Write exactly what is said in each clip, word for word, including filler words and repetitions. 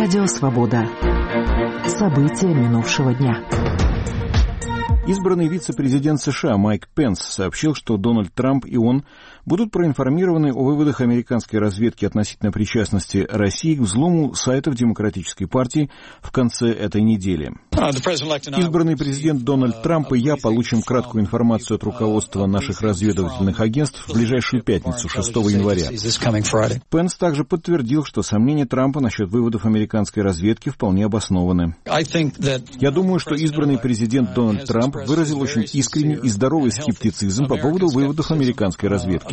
Радио «Свобода». События минувшего дня. Избранный вице-президент США Майк Пенс сообщил, что Дональд Трамп и он будут проинформированы о выводах американской разведки относительно причастности России к взлому сайтов Демократической партии в конце этой недели. Избранный президент Дональд Трамп и я получим краткую информацию от руководства наших разведывательных агентств в ближайшую пятницу, шестого января. Пенс также подтвердил, что сомнения Трампа насчет выводов американской разведки вполне обоснованы. Я думаю, что избранный президент Дональд Трамп выразил очень искренний и здоровый скептицизм по поводу выводов американской разведки.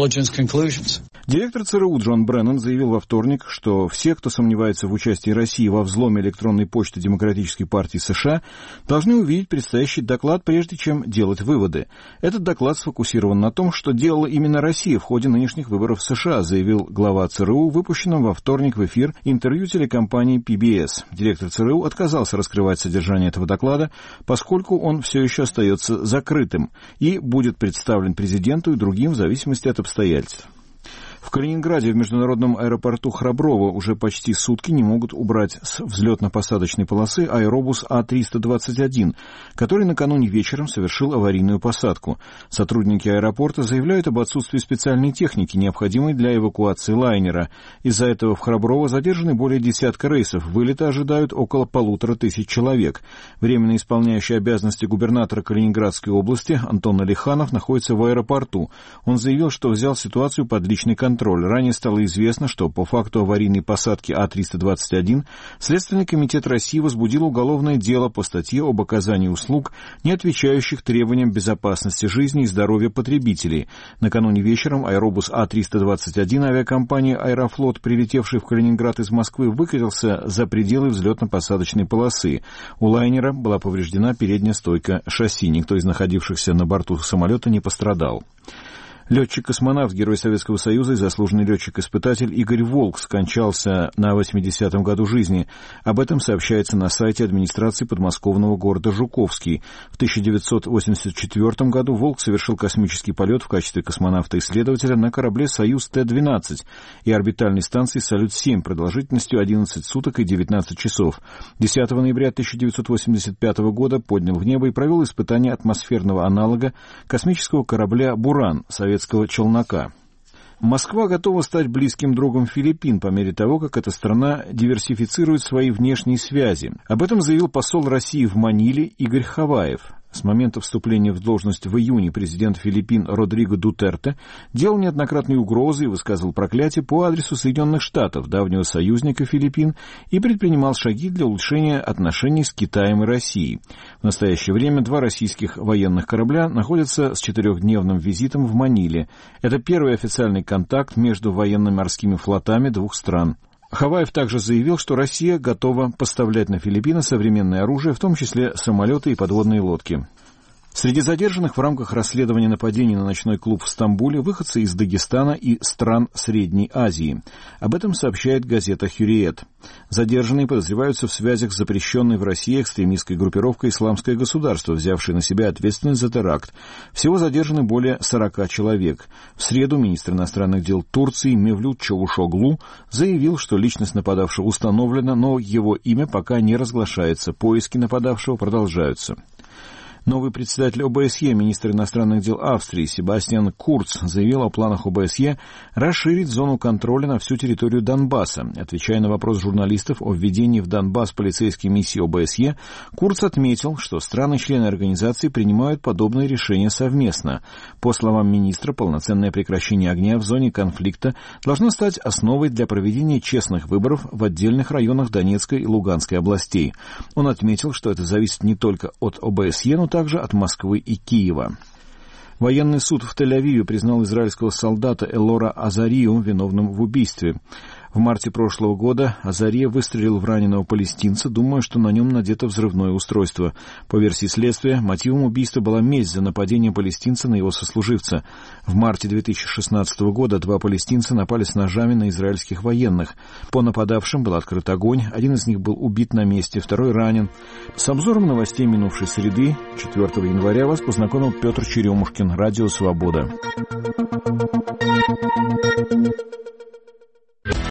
Директор ЦРУ Джон Бреннан заявил во вторник, что все, кто сомневается в участии России во взломе электронной почты Демократической партии США, должны увидеть предстоящий доклад, прежде чем делать выводы. Этот доклад сфокусирован на том, что делала именно Россия в ходе нынешних выборов в США, заявил глава ЦРУ, выпущенном во вторник в эфир интервью телекомпании пи би эс. Директор ЦРУ отказался раскрывать содержание этого доклада, поскольку он все еще остается закрытым и будет представлен президенту и другим в зависимости от обстоятельств. В Калининграде в международном аэропорту Храброво уже почти сутки не могут убрать с взлетно-посадочной полосы аэробус А триста двадцать один, который накануне вечером совершил аварийную посадку. Сотрудники аэропорта заявляют об отсутствии специальной техники, необходимой для эвакуации лайнера. Из-за этого в Храброво задержаны более десятка рейсов. Вылета ожидают около полутора тысяч человек. Временно исполняющий обязанности губернатора Калининградской области Антон Алиханов находится в аэропорту. Он заявил, что взял ситуацию под личный контроль. Ранее стало известно, что по факту аварийной посадки А триста двадцать один Следственный комитет России возбудил уголовное дело по статье об оказании услуг, не отвечающих требованиям безопасности жизни и здоровья потребителей. Накануне вечером аэробус А триста двадцать один авиакомпании «Аэрофлот», прилетевший в Калининград из Москвы, выкатился за пределы взлетно-посадочной полосы. У лайнера была повреждена передняя стойка шасси. Никто из находившихся на борту самолета не пострадал. Летчик-космонавт, герой Советского Союза и заслуженный летчик-испытатель Игорь Волк скончался на восьмидесятом году жизни. Об этом сообщается на сайте администрации подмосковного города Жуковский. В тысяча девятьсот восемьдесят четвёртом году Волк совершил космический полет в качестве космонавта-исследователя на корабле «Союз Т двенадцать» и орбитальной станции «Салют-семь» продолжительностью одиннадцать суток и девятнадцать часов. десятого ноября тысяча девятьсот восемьдесят пятого года поднял в небо и провел испытания атмосферного аналога космического корабля «Буран» советского челнока. Москва готова стать близким другом Филиппин по мере того, как эта страна диверсифицирует свои внешние связи. Об этом заявил посол России в Маниле Игорь Хаваев. С момента вступления в должность в июне президент Филиппин Родриго Дутерте делал неоднократные угрозы и высказывал проклятия по адресу Соединенных Штатов, давнего союзника Филиппин, и предпринимал шаги для улучшения отношений с Китаем и Россией. В настоящее время два российских военных корабля находятся с четырехдневным визитом в Маниле. Это первый официальный контакт между военно-морскими флотами двух стран. Хаваев также заявил, что Россия готова поставлять на Филиппины современное оружие, в том числе самолеты и подводные лодки. Среди задержанных в рамках расследования нападений на ночной клуб в Стамбуле выходцы из Дагестана и стран Средней Азии. Об этом сообщает газета «Хюриет». Задержанные подозреваются в связях с запрещенной в России экстремистской группировкой «Исламское государство», взявшей на себя ответственность за теракт. Всего задержаны более сорока человек. В среду министр иностранных дел Турции Мевлют Чавушоглу заявил, что личность нападавшего установлена, но его имя пока не разглашается. Поиски нападавшего продолжаются. Новый председатель О Бэ Эс Е, министр иностранных дел Австрии Себастьян Курц, заявил о планах О Бэ Эс Е расширить зону контроля на всю территорию Донбасса. Отвечая на вопрос журналистов о введении в Донбасс полицейской миссии О Бэ Эс Е, Курц отметил, что страны-члены организации принимают подобные решения совместно. По словам министра, полноценное прекращение огня в зоне конфликта должно стать основой для проведения честных выборов в отдельных районах Донецкой и Луганской областей. Он отметил, что это зависит не только от О Бэ Эс Е, но также от Москвы и Киева. Военный суд в Тель-Авиве признал израильского солдата Элора Азарию виновным в убийстве. В марте прошлого года Азария выстрелил в раненого палестинца, думая, что на нем надето взрывное устройство. По версии следствия, мотивом убийства была месть за нападение палестинца на его сослуживца. В марте две тысячи шестнадцатого года два палестинца напали с ножами на израильских военных. По нападавшим был открыт огонь, один из них был убит на месте, второй ранен. С обзором новостей минувшей среды, четвёртого января, вас познакомил Петр Черемушкин, Радио «Свобода».